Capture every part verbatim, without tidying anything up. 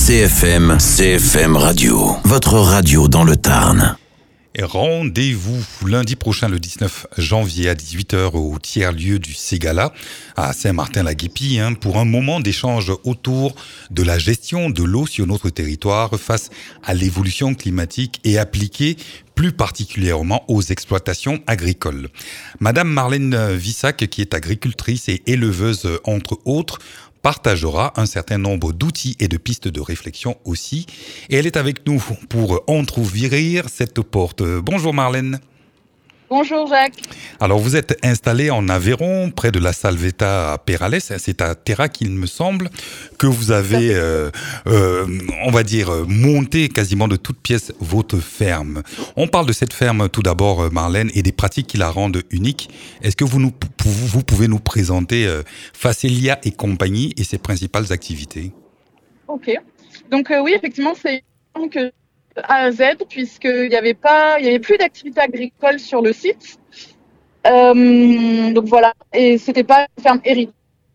C F M, C F M Radio, votre radio dans le Tarn. Et rendez-vous lundi prochain, le dix-neuf janvier à dix-huit heures au tiers-lieu du Ségala à Saint-Martin-la-Guépie hein, pour un moment d'échange autour de la gestion de l'eau sur notre territoire face à l'évolution climatique et appliquée plus particulièrement aux exploitations agricoles. Madame Marlène Vissac, qui est agricultrice et éleveuse entre autres, partagera un certain nombre d'outils et de pistes de réflexion aussi. Et elle est avec nous pour entrouvrir cette porte. Bonjour Marlène. Bonjour Jacques. Alors vous êtes installé en Aveyron, près de la Salvetat à Perales. C'est à Terrac, il me semble, que vous avez, euh, euh, on va dire, monté quasiment de toutes pièces votre ferme. On parle de cette ferme tout d'abord, Marlène, et des pratiques qui la rendent unique. Est-ce que vous, nous, vous pouvez nous présenter euh, Facelia et compagnie et ses principales activités? Ok. Donc euh, oui, effectivement, c'est que A à Z, puisqu'il n'y avait pas, il y avait plus d'activité agricole sur le site. Euh, donc voilà, et c'était pas une ferme héritée,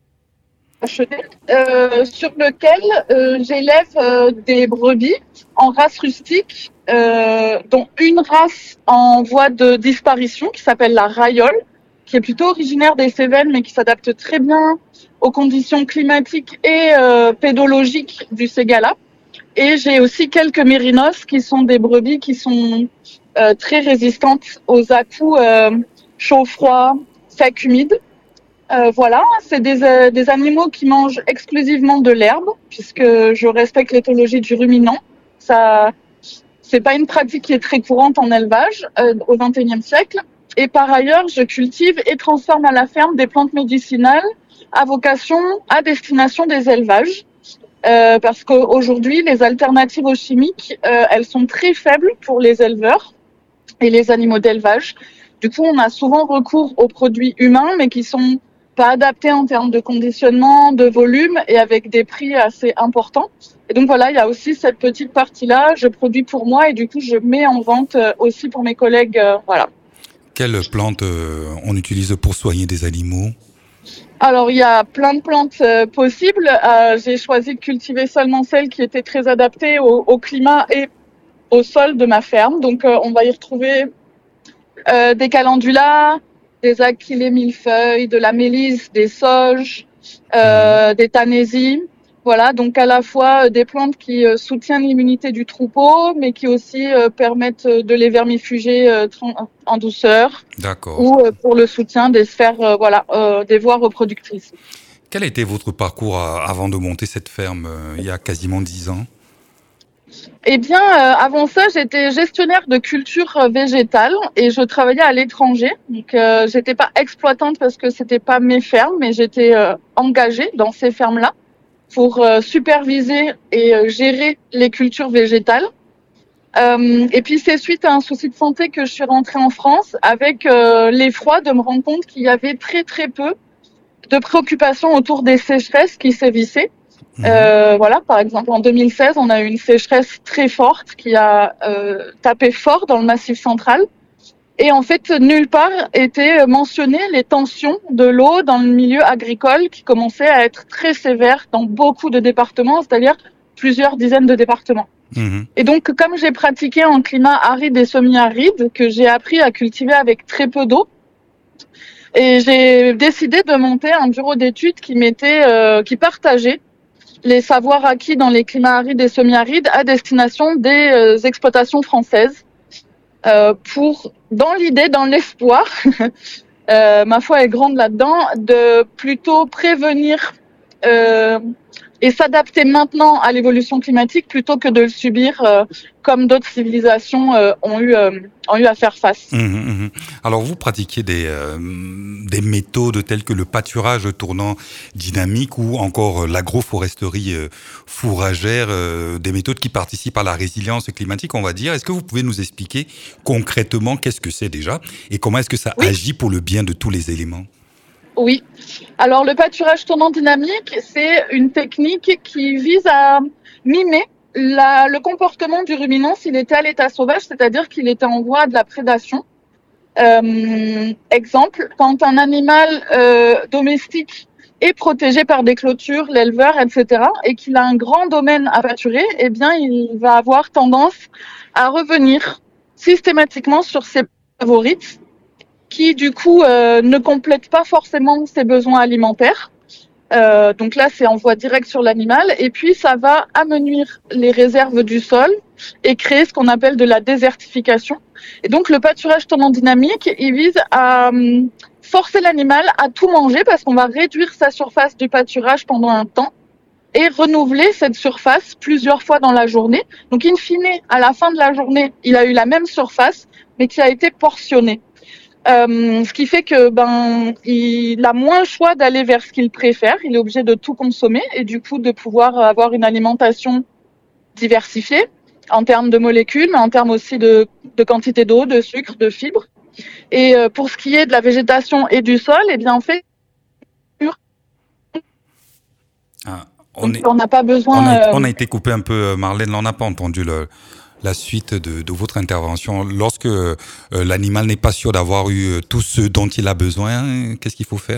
euh, sur lequel euh, j'élève euh, des brebis en race rustique, euh, dont une race en voie de disparition qui s'appelle la Rayole, qui est plutôt originaire des Cévennes, mais qui s'adapte très bien aux conditions climatiques et euh, pédologiques du Ségala. Et j'ai aussi quelques mérinos qui sont des brebis qui sont euh, très résistantes aux à-coups euh, chaud, froid, sec, humide. Euh, voilà, c'est des, euh, des animaux qui mangent exclusivement de l'herbe, puisque je respecte l'éthologie du ruminant. Ça, c'est pas une pratique qui est très courante en élevage euh, au vingt et unième siècle. Et par ailleurs, je cultive et transforme à la ferme des plantes médicinales à vocation, à destination des élevages. Euh, parce qu'aujourd'hui, les alternatives aux chimiques, euh, elles sont très faibles pour les éleveurs et les animaux d'élevage. Du coup, on a souvent recours aux produits humains, mais qui sont pas adaptés en termes de conditionnement, de volume et avec des prix assez importants. Et donc voilà, il y a aussi cette petite partie-là. Je produis pour moi et du coup, je mets en vente aussi pour mes collègues. Euh, voilà. Quelles plantes euh, on utilise pour soigner des animaux ? Alors, il y a plein de plantes euh, possibles. Euh, j'ai choisi de cultiver seulement celles qui étaient très adaptées au, au climat et au sol de ma ferme. Donc, euh, on va y retrouver euh, des calendulas, des achillées millefeuilles, de la mélisse, des sauges, euh, des tanésies. Voilà, donc à la fois euh, des plantes qui euh, soutiennent l'immunité du troupeau, mais qui aussi euh, permettent euh, de les vermifuger euh, en douceur. D'accord. Ou euh, pour le soutien des sphères, euh, voilà, euh, des voies reproductrices. Quel a été votre parcours à, avant de monter cette ferme euh, il y a quasiment dix ans ? Eh bien, euh, avant ça, j'étais gestionnaire de culture euh, végétale et je travaillais à l'étranger. Donc, euh, j'étais pas exploitante parce que c'était pas mes fermes, mais j'étais euh, engagée dans ces fermes-là pour euh, superviser et euh, gérer les cultures végétales. Euh, et puis c'est suite à un souci de santé que je suis rentrée en France avec euh, l'effroi de me rendre compte qu'il y avait très très peu de préoccupations autour des sécheresses qui sévissaient. Mmh. Euh, voilà, par exemple en deux mille seize, on a eu une sécheresse très forte qui a euh, tapé fort dans le Massif central. Et en fait, nulle part étaient mentionnées les tensions de l'eau dans le milieu agricole qui commençaient à être très sévères dans beaucoup de départements, c'est-à-dire plusieurs dizaines de départements. Mmh. Et donc, comme j'ai pratiqué en climat aride et semi-aride, que j'ai appris à cultiver avec très peu d'eau, et j'ai décidé de monter un bureau d'études qui mettait, euh, qui partageait les savoirs acquis dans les climats arides et semi-arides à destination des euh, exploitations françaises. Euh, pour, dans l'idée, dans l'espoir, euh, ma foi est grande là-dedans, de plutôt prévenir euh, et s'adapter maintenant à l'évolution climatique plutôt que de le subir euh, comme d'autres civilisations euh, ont eu euh, ont eu à faire face. Mmh, mmh. Alors vous pratiquez des euh, des méthodes telles que le pâturage tournant dynamique ou encore l'agroforesterie euh, fourragère, euh, des méthodes qui participent à la résilience climatique, on va dire. Est-ce que vous pouvez nous expliquer concrètement qu'est-ce que c'est déjà et comment est-ce que ça oui. agit pour le bien de tous les éléments ? Oui. Alors, le pâturage tournant dynamique, c'est une technique qui vise à mimer la, le comportement du ruminant s'il était à l'état sauvage, c'est-à-dire qu'il était en voie de la prédation. Euh, exemple, quand un animal euh, domestique est protégé par des clôtures, l'éleveur, et cetera, et qu'il a un grand domaine à pâturer, eh bien, il va avoir tendance à revenir systématiquement sur ses favorites, qui du coup euh, ne complètent pas forcément ses besoins alimentaires. Euh, donc là, c'est en voie directe sur l'animal, et puis ça va amenuire les réserves du sol et créer ce qu'on appelle de la désertification. Et donc le pâturage tournant dynamique, il vise à euh, forcer l'animal à tout manger parce qu'on va réduire sa surface du pâturage pendant un temps et renouveler cette surface plusieurs fois dans la journée. Donc in fine, à la fin de la journée, il a eu la même surface, mais qui a été portionnée. Euh, ce qui fait que ben il a moins le choix d'aller vers ce qu'il préfère. Il est obligé de tout consommer et du coup de pouvoir avoir une alimentation diversifiée en termes de molécules, mais en termes aussi de, de quantité d'eau, de sucre, de fibres. Et euh, pour ce qui est de la végétation et du sol, eh bien en fait, ah, on on n'a pas besoin. On a, euh... on a été coupé un peu, Marlène. On n'a pas entendu le. la suite de, de votre intervention. Lorsque euh, l'animal n'est pas sûr d'avoir eu tout ce dont il a besoin, qu'est-ce qu'il faut faire ?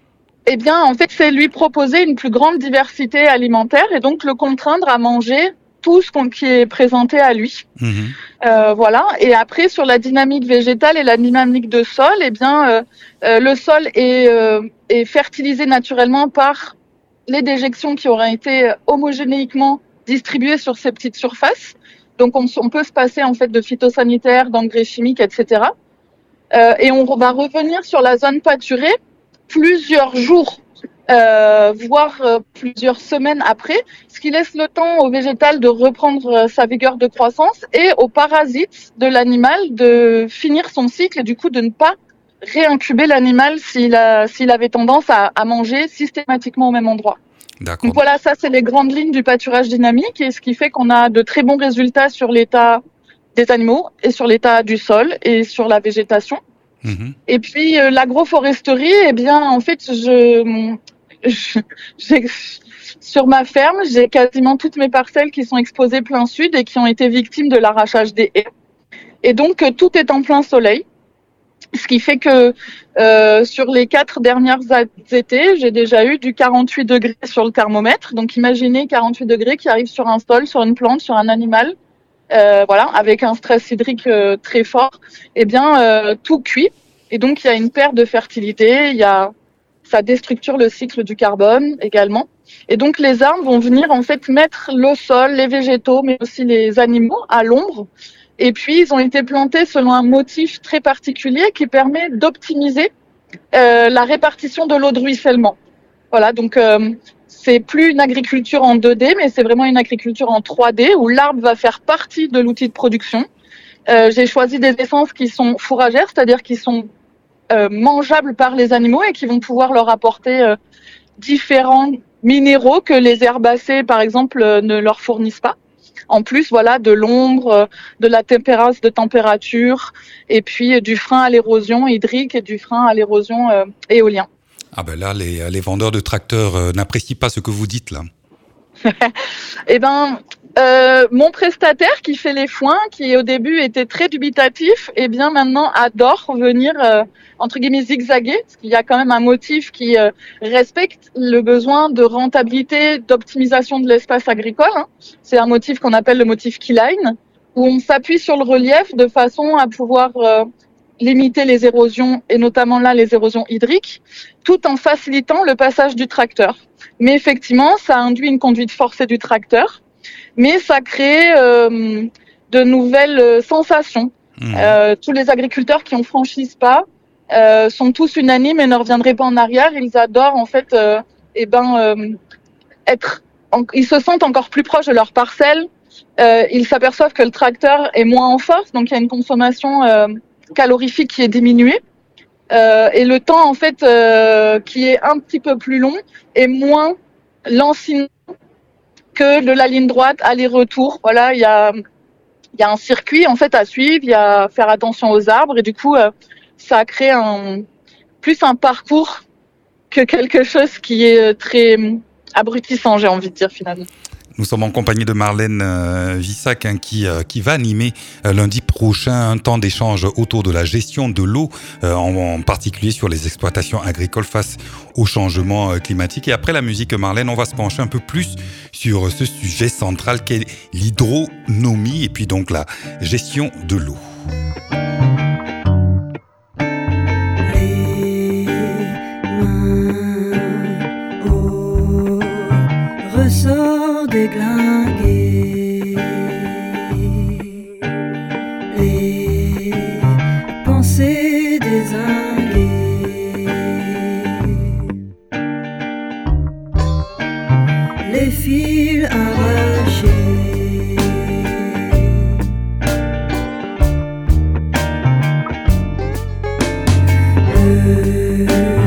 Eh bien, en fait, c'est lui proposer une plus grande diversité alimentaire et donc le contraindre à manger tout ce qui est présenté à lui. Mmh. Euh, voilà. Et après, sur la dynamique végétale et la dynamique de sol, eh bien, euh, euh, le sol est, euh, est fertilisé naturellement par les déjections qui auraient été homogénéiquement distribuées sur ces petites surfaces. Donc, on, on peut se passer en fait de phytosanitaires, d'engrais chimiques, et cetera. Euh, et on va revenir sur la zone pâturée plusieurs jours, euh, voire euh, plusieurs semaines après, ce qui laisse le temps au végétal de reprendre euh, sa vigueur de croissance et aux parasites de l'animal de finir son cycle et du coup de ne pas réincuber l'animal s'il, a, s'il avait tendance à, à manger systématiquement au même endroit. D'accord. Donc voilà, ça c'est les grandes lignes du pâturage dynamique et ce qui fait qu'on a de très bons résultats sur l'état des animaux et sur l'état du sol et sur la végétation. Mmh. Et puis euh, l'agroforesterie, eh bien en fait, je, je j'ai, sur ma ferme, j'ai quasiment toutes mes parcelles qui sont exposées plein sud et qui ont été victimes de l'arrachage des haies. Et donc euh, tout est en plein soleil. Ce qui fait que euh, sur les quatre dernières étés, j'ai déjà eu du quarante-huit degrés sur le thermomètre. Donc imaginez quarante-huit degrés qui arrivent sur un sol, sur une plante, sur un animal, euh, voilà, avec un stress hydrique euh, très fort. Eh bien, euh, tout cuit. Et donc il y a une perte de fertilité. Il y a, ça déstructure le cycle du carbone également. Et donc les arbres vont venir en fait mettre le sol, les végétaux, mais aussi les animaux à l'ombre. Et puis, ils ont été plantés selon un motif très particulier qui permet d'optimiser euh, la répartition de l'eau de ruissellement. Voilà, donc euh, c'est plus une agriculture en deux D, mais c'est vraiment une agriculture en trois D où l'arbre va faire partie de l'outil de production. Euh, j'ai choisi des essences qui sont fourragères, c'est-à-dire qui sont euh, mangeables par les animaux et qui vont pouvoir leur apporter euh, différents minéraux que les herbacées, par exemple, euh, ne leur fournissent pas. En plus, voilà, de l'ombre, de la tempérance de température, et puis du frein à l'érosion hydrique et du frein à l'érosion euh, éolien. Ah ben là, les, les vendeurs de tracteurs euh, n'apprécient pas ce que vous dites là. Eh ben, euh, mon prestataire qui fait les foins, qui au début était très dubitatif, eh bien maintenant adore venir euh, entre guillemets zigzaguer, parce qu'il y a quand même un motif qui euh, respecte le besoin de rentabilité, d'optimisation de l'espace agricole. Hein. C'est un motif qu'on appelle le motif keyline, où on s'appuie sur le relief de façon à pouvoir euh, limiter les érosions, et notamment là les érosions hydriques, tout en facilitant le passage du tracteur. Mais effectivement, ça induit une conduite forcée du tracteur, mais ça crée euh, de nouvelles sensations. Mmh. Euh, tous les agriculteurs qui ont franchi ce pas euh, sont tous unanimes et ne reviendraient pas en arrière. Ils adorent en fait, euh, eh ben, euh, être, en, ils se sentent encore plus proches de leur parcelle. Euh, ils s'aperçoivent que le tracteur est moins en force, donc il y a une consommation euh, calorifique qui est diminuée. Euh, et le temps en fait euh, qui est un petit peu plus long et moins lancinant que de la ligne droite aller-retour. Voilà, il y a il y a un circuit en fait à suivre, il y a à faire attention aux arbres et du coup euh, ça crée un plus un parcours que quelque chose qui est très abrutissant, j'ai envie de dire finalement. Nous sommes en compagnie de Marlène euh, Vissac hein, qui, euh, qui va animer euh, lundi prochain un temps d'échange autour de la gestion de l'eau, euh, en, en particulier sur les exploitations agricoles face au changement euh, climatique. Et après la musique, Marlène, on va se pencher un peu plus sur ce sujet central qu'est l'hydronomie et puis donc la gestion de l'eau. Ressort déglingué, les pensées dézinguées, les fils arrachés, le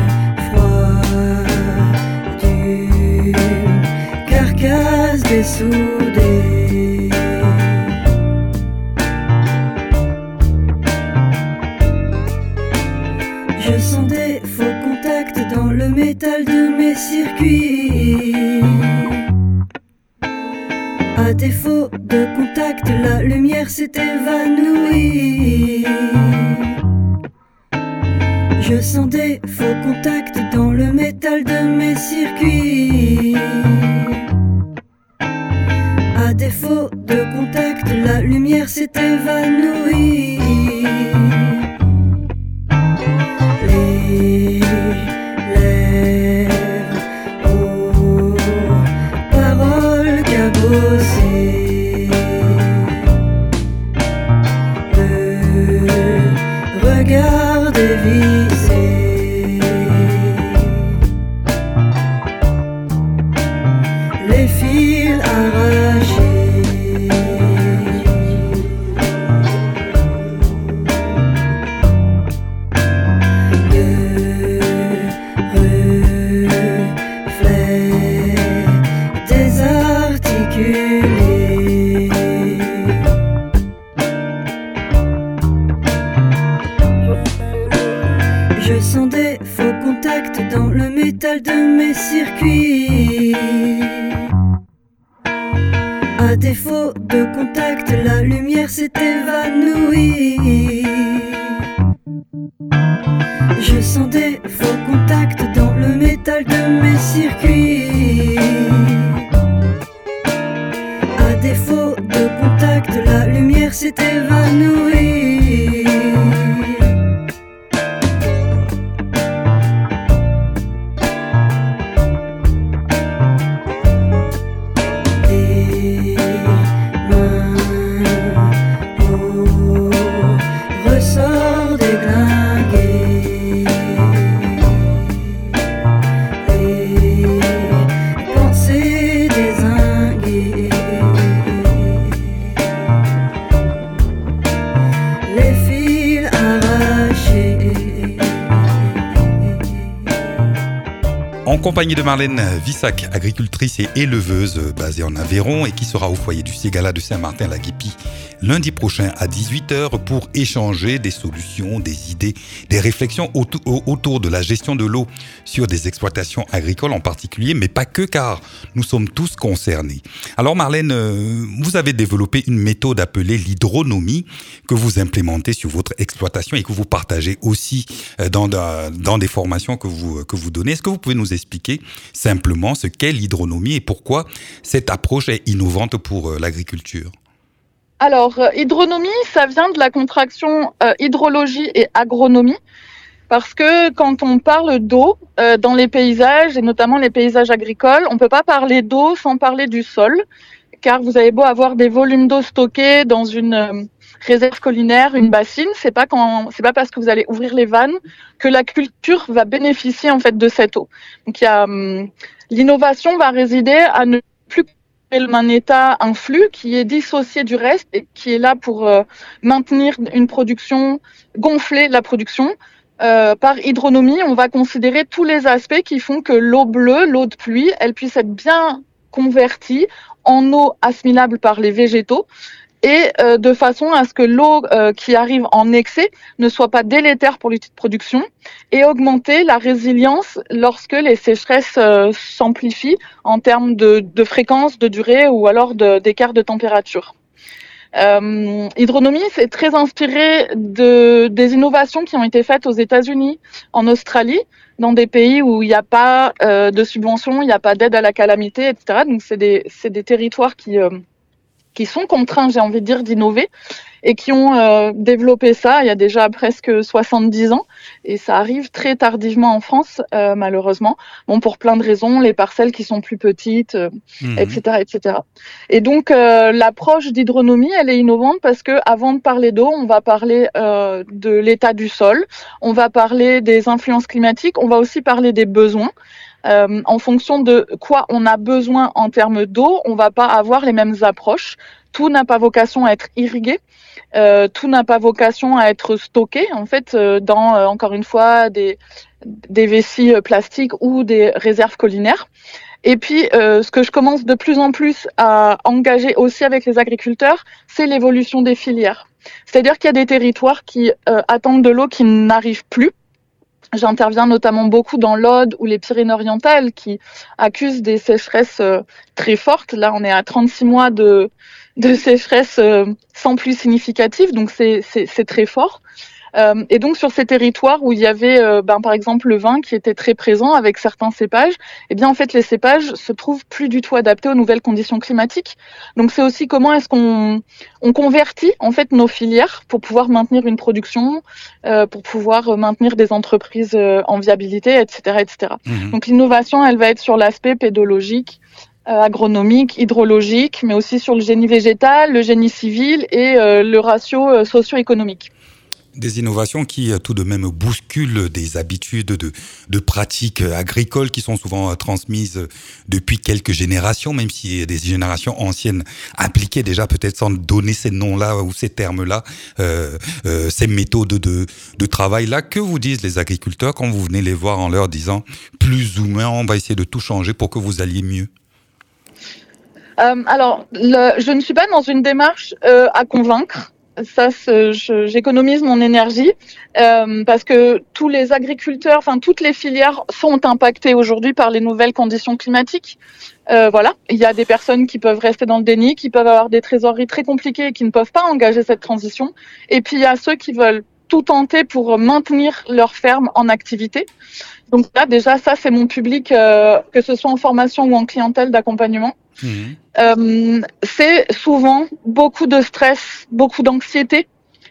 dessoudé. Je sens des faux contacts dans le métal de mes circuits. À défaut de contact, la lumière s'est évanouie. Je sens des faux contacts dans le métal de mes circuits. À défaut de contact, la lumière s'est évanouie. Les lèvres aux paroles cabossées, le regard dévissé, les fils arrachés. Je sens des faux contacts dans le métal de mes circuits. À défaut de contact, la lumière s'est évanouie. Je sens des faux contacts dans le métal de mes circuits. À défaut de contact, la lumière s'est évanouie. Ressort déglingué, les pensées dézinguées, les fils arrachés. En compagnie de Marlène Vissac, agricultrice et éleveuse basée en Aveyron et qui sera au foyer du Ségala de Saint-Martin-la-Guépie lundi prochain à dix-huit heures pour échanger des solutions, des idées, des réflexions autour de la gestion de l'eau sur des exploitations agricoles en particulier, mais pas que, car nous sommes tous concernés. Alors Marlène, vous avez développé une méthode appelée l'hydronomie que vous implémentez sur votre exploitation et que vous partagez aussi dans, dans des formations que vous, que vous donnez. Est-ce que vous pouvez nous expliquer simplement ce qu'est l'hydronomie et pourquoi cette approche est innovante pour l'agriculture ? Alors, euh, hydronomie, ça vient de la contraction euh, hydrologie et agronomie, parce que quand on parle d'eau euh, dans les paysages, et notamment les paysages agricoles, on ne peut pas parler d'eau sans parler du sol, car vous avez beau avoir des volumes d'eau stockés dans une euh, réserve collinaire, une bassine, c'est pas quand, c'est pas parce que vous allez ouvrir les vannes que la culture va bénéficier en fait de cette eau. Donc, il y a hum, l'innovation va résider à ne plus un état, un flux qui est dissocié du reste et qui est là pour euh, maintenir une production, gonfler la production. Euh, par hydronomie, on va considérer tous les aspects qui font que l'eau bleue, l'eau de pluie, elle puisse être bien convertie en eau assimilable par les végétaux et euh, de façon à ce que l'eau euh, qui arrive en excès ne soit pas délétère pour l'outil de production et augmenter la résilience lorsque les sécheresses euh, s'amplifient en termes de, de fréquence, de durée ou alors de, d'écart de température. Euh, hydronomie, c'est très inspiré de, des innovations qui ont été faites aux États-Unis, en Australie, dans des pays où il n'y a pas euh, de subventions, il n'y a pas d'aide à la calamité, et cetera. Donc, c'est des, c'est des territoires qui, euh, qui sont contraints, j'ai envie de dire, d'innover et qui ont euh, développé ça il y a déjà presque soixante-dix ans. Et ça arrive très tardivement en France, euh, malheureusement. Bon, pour plein de raisons, les parcelles qui sont plus petites, euh, mmh. et cetera, et cetera. Et donc, euh, l'approche d'hydronomie, elle est innovante parce que avant de parler d'eau, on va parler euh, de l'état du sol, on va parler des influences climatiques, on va aussi parler des besoins. Euh, en fonction de quoi on a besoin en termes d'eau, on va pas avoir les mêmes approches. Tout n'a pas vocation à être irrigué, euh, tout n'a pas vocation à être stocké. En fait, euh, dans euh, encore une fois des des vessies plastiques ou des réserves collinaires. Et puis, euh, ce que je commence de plus en plus à engager aussi avec les agriculteurs, c'est l'évolution des filières. C'est-à-dire qu'il y a des territoires qui euh, attendent de l'eau qui n'arrivent plus. J'interviens notamment beaucoup dans l'Aude ou les Pyrénées-Orientales qui accusent des sécheresses euh, très fortes. Là, on est à trente-six mois de, de sécheresse euh, sans pluie significative, donc c'est, c'est, c'est très fort. Euh, et donc sur ces territoires où il y avait euh, ben, par exemple le vin qui était très présent avec certains cépages, eh bien en fait les cépages se trouvent plus du tout adaptés aux nouvelles conditions climatiques. Donc c'est aussi comment est-ce qu'on on convertit en fait nos filières pour pouvoir maintenir une production, euh, pour pouvoir maintenir des entreprises euh, en viabilité, et cetera, et cetera. Mmh. Donc l'innovation, elle va être sur l'aspect pédologique, euh, agronomique, hydrologique, mais aussi sur le génie végétal, le génie civil et euh, le ratio euh, socio-économique. Des innovations qui tout de même bousculent des habitudes de, de pratiques agricoles qui sont souvent transmises depuis quelques générations, même si des générations anciennes appliquaient déjà peut-être sans donner ces noms-là ou ces termes-là, euh, euh, ces méthodes de, de travail-là. Que vous disent les agriculteurs quand vous venez les voir en leur disant plus ou moins on va essayer de tout changer pour que vous alliez mieux? euh, Alors, le, je ne suis pas dans une démarche euh, à convaincre. Ça, je, j'économise mon énergie euh, parce que tous les agriculteurs, enfin toutes les filières sont impactées aujourd'hui par les nouvelles conditions climatiques. Euh, voilà, il y a des personnes qui peuvent rester dans le déni, qui peuvent avoir des trésoreries très compliquées et qui ne peuvent pas engager cette transition. Et puis il y a ceux qui veulent tout tenter pour maintenir leur ferme en activité. Donc là, déjà, ça, c'est mon public, euh, que ce soit en formation ou en clientèle d'accompagnement. Mmh. Euh, c'est souvent beaucoup de stress, beaucoup d'anxiété.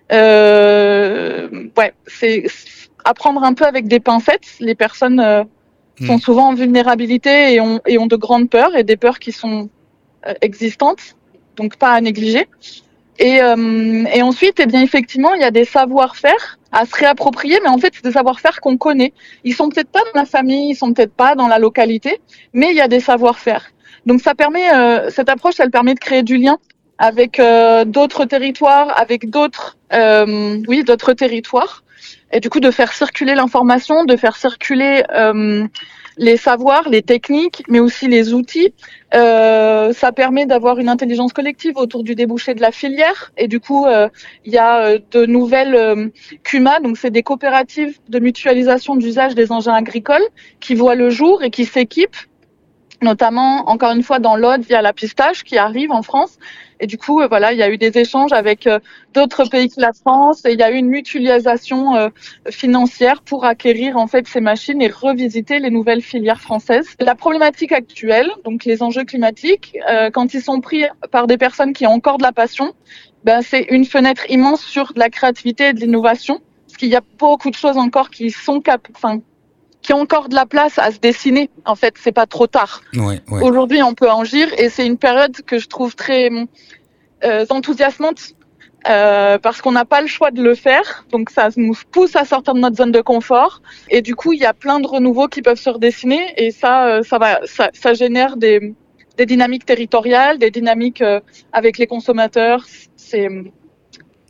Euh, ouais, c'est à prendre un peu avec des pincettes. Les personnes euh, mmh. sont souvent en vulnérabilité et ont, et ont de grandes peurs, et des peurs qui sont euh, existantes, donc pas à négliger. Et, euh, et ensuite, eh bien, effectivement, il y a des savoir-faire à se réapproprier, mais en fait, c'est des savoir-faire qu'on connaît. Ils sont peut-être pas dans la famille, ils sont peut-être pas dans la localité, mais il y a des savoir-faire. Donc, ça permet, euh, cette approche, elle permet de créer du lien avec euh, d'autres territoires, avec d'autres, euh, oui, d'autres territoires, et du coup, de faire circuler l'information, de faire circuler euh, les savoirs, les techniques, mais aussi les outils. Euh, ça permet d'avoir une intelligence collective autour du débouché de la filière. Et du coup, euh, il y a euh, de nouvelles euh, C U M A, donc c'est des coopératives de mutualisation d'usage des engins agricoles qui voient le jour et qui s'équipent, notamment, encore une fois, dans l'Aude, via la pistache qui arrive en France. Et du coup, euh, voilà, il y a eu des échanges avec euh, d'autres pays que la France, et il y a eu une mutualisation euh, financière pour acquérir en fait ces machines et revisiter les nouvelles filières françaises. La problématique actuelle, donc les enjeux climatiques, euh, quand ils sont pris par des personnes qui ont encore de la passion, ben c'est une fenêtre immense sur de la créativité et de l'innovation, parce qu'il y a beaucoup de choses encore qui sont cap, enfin qui ont encore de la place à se dessiner. En fait, c'est pas trop tard. Ouais, ouais. Aujourd'hui, on peut agir, et c'est une période que je trouve très euh, enthousiasmante euh, parce qu'on n'a pas le choix de le faire. Donc, ça nous pousse à sortir de notre zone de confort. Et du coup, il y a plein de renouveaux qui peuvent se redessiner, et ça, ça va, ça, ça génère des, des dynamiques territoriales, des dynamiques euh, avec les consommateurs. C'est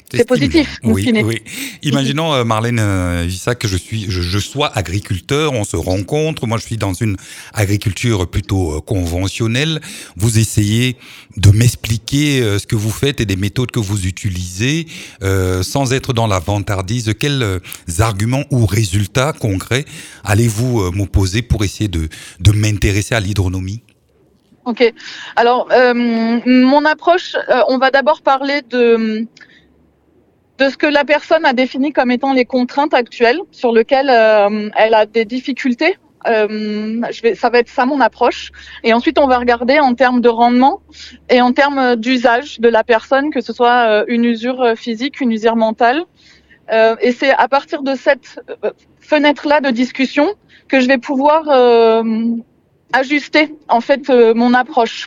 C'est, c'est positif. Oui, oui. Imaginons, euh, Marlène euh, Vissac, que je suis, je, je sois agriculteur, on se rencontre. Moi, je suis dans une agriculture plutôt euh, conventionnelle. Vous essayez de m'expliquer euh, ce que vous faites et des méthodes que vous utilisez, euh, sans être dans la vantardise. Quels euh, arguments ou résultats concrets allez-vous euh, m'opposer pour essayer de, de m'intéresser à l'hydronomie? Ok. Alors, euh, mon approche, euh, on va d'abord parler de de ce que la personne a défini comme étant les contraintes actuelles sur lesquelles euh, elle a des difficultés. Euh, je vais, ça va être ça mon approche. Et ensuite, on va regarder en termes de rendement et en termes d'usage de la personne, que ce soit euh, une usure physique, une usure mentale. Euh, et c'est à partir de cette fenêtre-là de discussion que je vais pouvoir euh, ajuster en fait euh, mon approche.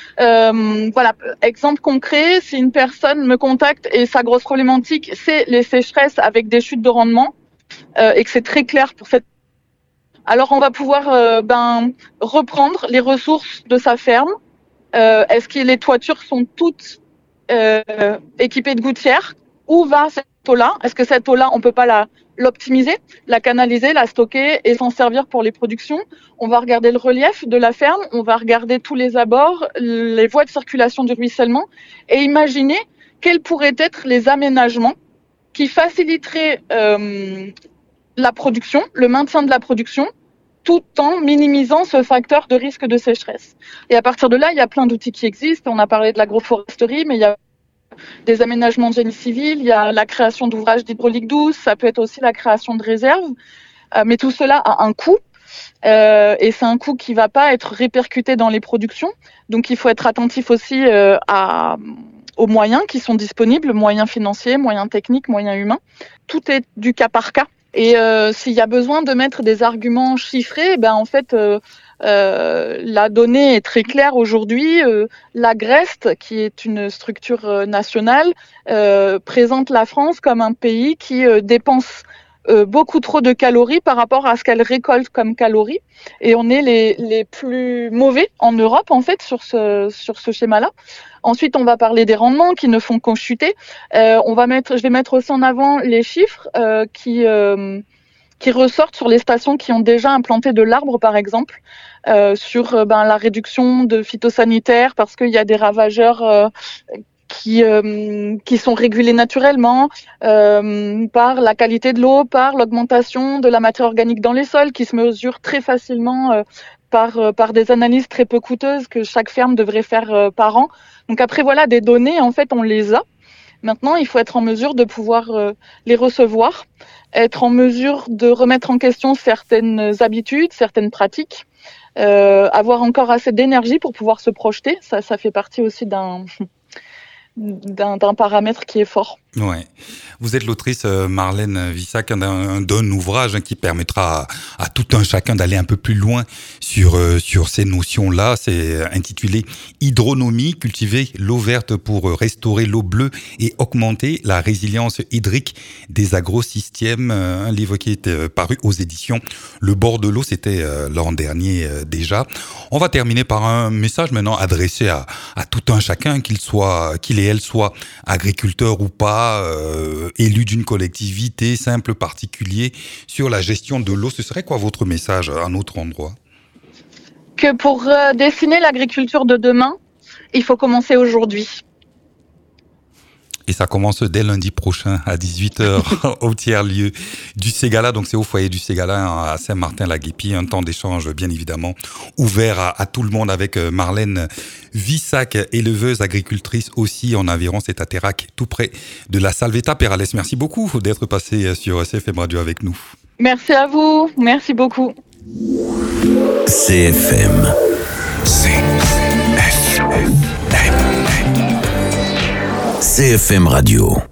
Euh, voilà, exemple concret, si une personne me contacte et sa grosse problématique, c'est les sécheresses avec des chutes de rendement, euh, et que c'est très clair pour cette... Alors, on va pouvoir euh, ben, reprendre les ressources de sa ferme. Euh, est-ce que les toitures sont toutes euh, équipées de gouttières? Où va cette eau-là? Est-ce que cette eau-là, on peut pas la l'optimiser, la canaliser, la stocker et s'en servir pour les productions? On va regarder le relief de la ferme, on va regarder tous les abords, les voies de circulation du ruissellement et imaginer quels pourraient être les aménagements qui faciliteraient euh, la production, le maintien de la production, tout en minimisant ce facteur de risque de sécheresse. Et à partir de là, il y a plein d'outils qui existent. On a parlé de l'agroforesterie, mais il y a des aménagements de génie civil, il y a la création d'ouvrages d'hydraulique douce, ça peut être aussi la création de réserves, euh, mais tout cela a un coût, euh, et c'est un coût qui ne va pas être répercuté dans les productions, donc il faut être attentif aussi euh, à, aux moyens qui sont disponibles, moyens financiers, moyens techniques, moyens humains, tout est du cas par cas. Et euh, s'il y a besoin de mettre des arguments chiffrés, ben en fait, euh, euh, la donnée est très claire aujourd'hui. Euh, L'Agreste, qui est une structure euh, nationale, euh, présente la France comme un pays qui euh, dépense euh, beaucoup trop de calories par rapport à ce qu'elle récolte comme calories. Et on est les, les plus mauvais en Europe, en fait, sur ce, sur ce schéma-là. Ensuite, on va parler des rendements qui ne font qu'en chuter. Euh, on va mettre, je vais mettre aussi en avant les chiffres euh, qui euh, qui ressortent sur les stations qui ont déjà implanté de l'arbre, par exemple, euh, sur euh, ben, la réduction de phytosanitaires parce qu'il y a des ravageurs euh, qui euh, qui sont régulés naturellement euh, par la qualité de l'eau, par l'augmentation de la matière organique dans les sols, qui se mesure très facilement euh, par euh, par des analyses très peu coûteuses que chaque ferme devrait faire euh, par an. Donc après, voilà, des données, en fait, on les a. Maintenant, il faut être en mesure de pouvoir euh, les recevoir, être en mesure de remettre en question certaines habitudes, certaines pratiques, euh, avoir encore assez d'énergie pour pouvoir se projeter. Ça, ça fait partie aussi d'un... D'un, d'un paramètre qui est fort. Ouais. Vous êtes l'autrice euh, Marlène Vissac d'un, d'un ouvrage hein, qui permettra à, à tout un chacun d'aller un peu plus loin sur euh, sur ces notions-là. C'est intitulé Hydronomie, cultiver l'eau verte pour restaurer l'eau bleue et augmenter la résilience hydrique des agrosystèmes. Euh, un livre qui est euh, paru aux éditions Le Bord de l'eau, c'était euh, l'an dernier euh, déjà. On va terminer par un message maintenant adressé à, à tout un chacun, qu'il soit, qu'il et elle soit agriculteur ou pas, Euh, élu d'une collectivité, simple particulier, sur la gestion de l'eau. Ce serait quoi votre message à un autre endroit? Que pour euh, dessiner l'agriculture de demain, il faut commencer aujourd'hui. Et ça commence dès lundi prochain à dix-huit heures au tiers-lieu du Ségala. Donc c'est au foyer du Ségala à Saint-Martin-la-Guépie. Un temps d'échange bien évidemment ouvert à, à tout le monde avec Marlène Vissac, éleveuse, agricultrice aussi en Aveyron. C'est à Terrac, tout près de la Salvetat Perales. Merci beaucoup d'être passé sur C F M Radio avec nous. Merci à vous. Merci beaucoup. C F M. C F M. C F M Radio.